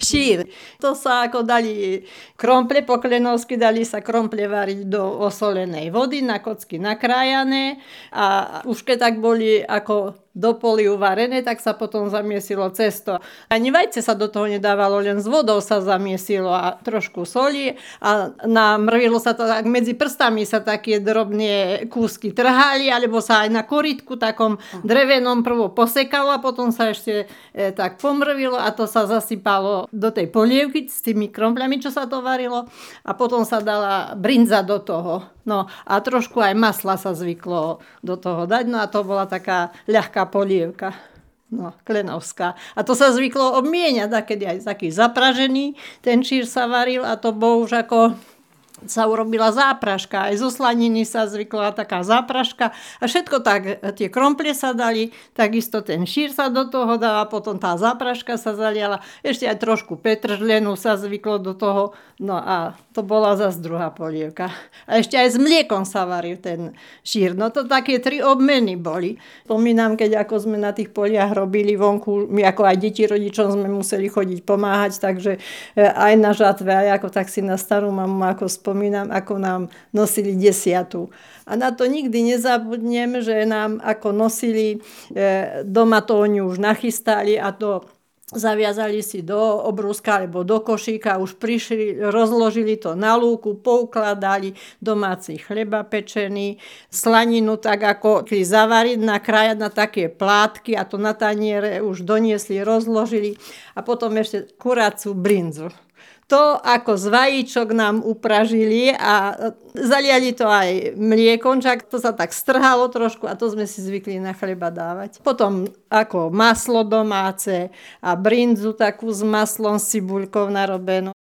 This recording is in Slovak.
šír. To sa ako dali kromple po klenovsky, dali sa kromple variť do osolenej vody, na kocky nakrájané a už keď tak boli ako do poli uvarené, tak sa potom zamiesilo cesto. Ani vajce sa do toho nedávalo, len s vodou sa zamiesilo a trošku soli a namrvilo sa to tak, medzi prstami sa také drobné kúsky trhali, alebo sa aj na korytku takom drevenom prvo posekalo a potom sa ešte tak pomrvilo a to sa zasypalo do tej polievky s tými kromplami, čo sa to varilo a potom sa dala brinza do toho. No a trošku aj masla sa zvyklo do toho dať, no a to bola taká ľahká polievka, no, klenovská. A to sa zvyklo obmieniať, kedy aj taký zapražený, ten šír sa varil a to bol už ako sa urobila zápraška. Aj zo slaniny sa zvykla taká zápraška a všetko tak, tie kromple sa dali, takisto ten šír sa do toho dala, potom tá zápraška sa zaliala, ešte aj trošku petržlenu sa zvyklo do toho, no a to bola zase druhá polievka. A ešte aj s mliekom sa varil ten šír. No to také 3 obmeny boli. Spomínam, keď ako sme na tých poliach robili vonku, my ako aj deti rodičom sme museli chodiť pomáhať, takže aj na žatve, aj ako tak si na starú mamu ako spomínam, ako nám nosili 10. A na to nikdy nezabudnem, že nám ako nosili, doma to oni už nachystali a to zaviazali si do obrúska alebo do košíka, už prišli, rozložili to na lúku, poukladali domáci chleba pečený, slaninu tak ako zavariť, nakrájať na také plátky a to na taniere už doniesli, rozložili a potom ešte kuracú brinzu. To ako z vajíčok nám upražili a zaliali to aj mliekom, to sa tak strhalo trošku a to sme si zvykli na chleba dávať. Potom ako maslo domáce a brinzu takú s maslom, s cibuľkou narobenú.